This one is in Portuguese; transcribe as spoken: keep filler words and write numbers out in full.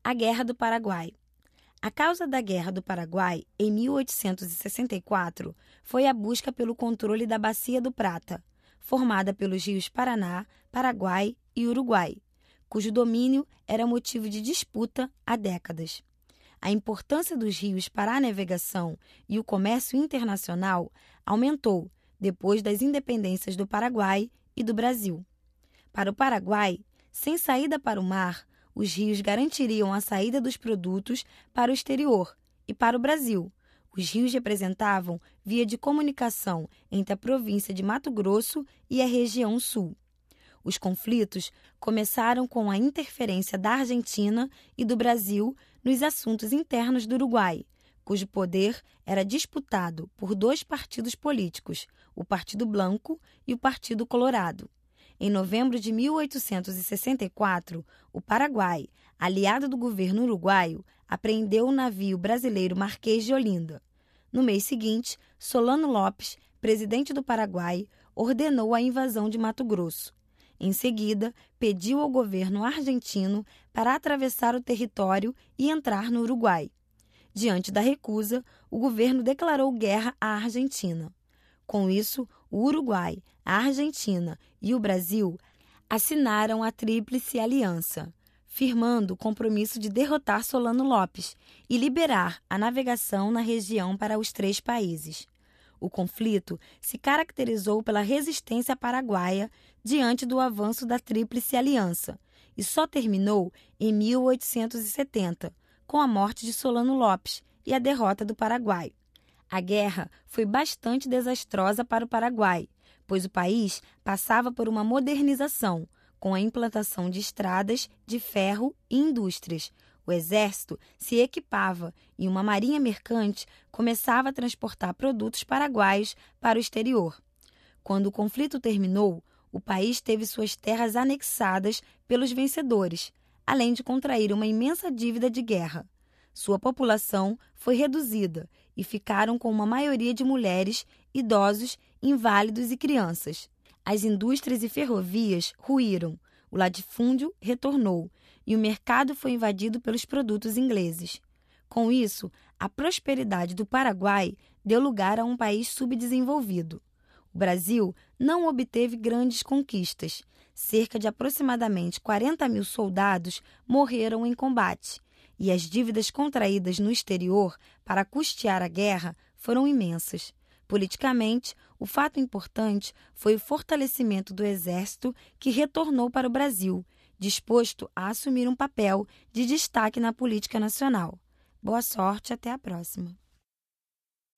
A Guerra do Paraguai. A causa da Guerra do Paraguai, em mil oitocentos e sessenta e quatro, foi a busca pelo controle da Bacia do Prata, formada pelos rios Paraná, Paraguai e Uruguai, cujo domínio era motivo de disputa há décadas. A importância dos rios para a navegação e o comércio internacional aumentou depois das independências do Paraguai e do Brasil. Para o Paraguai, sem saída para o mar, os rios garantiriam a saída dos produtos para o exterior, e para o Brasil, os rios representavam via de comunicação entre a província de Mato Grosso e a região sul. Os conflitos começaram com a interferência da Argentina e do Brasil nos assuntos internos do Uruguai, cujo poder era disputado por dois partidos políticos, o Partido Blanco e o Partido Colorado. Em novembro de mil oitocentos e sessenta e quatro, o Paraguai, aliado do governo uruguaio, apreendeu o navio brasileiro Marquês de Olinda. No mês seguinte, Solano Lopes, presidente do Paraguai, ordenou a invasão de Mato Grosso. Em seguida, pediu ao governo argentino para atravessar o território e entrar no Uruguai. Diante da recusa, o governo declarou guerra à Argentina. Com isso, o Uruguai, a Argentina e o Brasil assinaram a Tríplice Aliança, firmando o compromisso de derrotar Solano Lopes e liberar a navegação na região para os três países. O conflito se caracterizou pela resistência paraguaia diante do avanço da Tríplice Aliança e só terminou em mil oitocentos e setenta, com a morte de Solano Lopes e a derrota do Paraguai. A guerra foi bastante desastrosa para o Paraguai, pois o país passava por uma modernização, com a implantação de estradas, de ferro e indústrias. O exército se equipava e uma marinha mercante começava a transportar produtos paraguaios para o exterior. Quando o conflito terminou, o país teve suas terras anexadas pelos vencedores, além de contrair uma imensa dívida de guerra. Sua população foi reduzida e ficaram com uma maioria de mulheres, idosos, inválidos e crianças. As indústrias e ferrovias ruíram, o latifúndio retornou e o mercado foi invadido pelos produtos ingleses. Com isso, a prosperidade do Paraguai deu lugar a um país subdesenvolvido. O Brasil não obteve grandes conquistas. Cerca de aproximadamente quarenta mil soldados morreram em combate, e as dívidas contraídas no exterior para custear a guerra foram imensas. Politicamente, o fato importante foi o fortalecimento do exército que retornou para o Brasil, disposto a assumir um papel de destaque na política nacional. Boa sorte, até a próxima.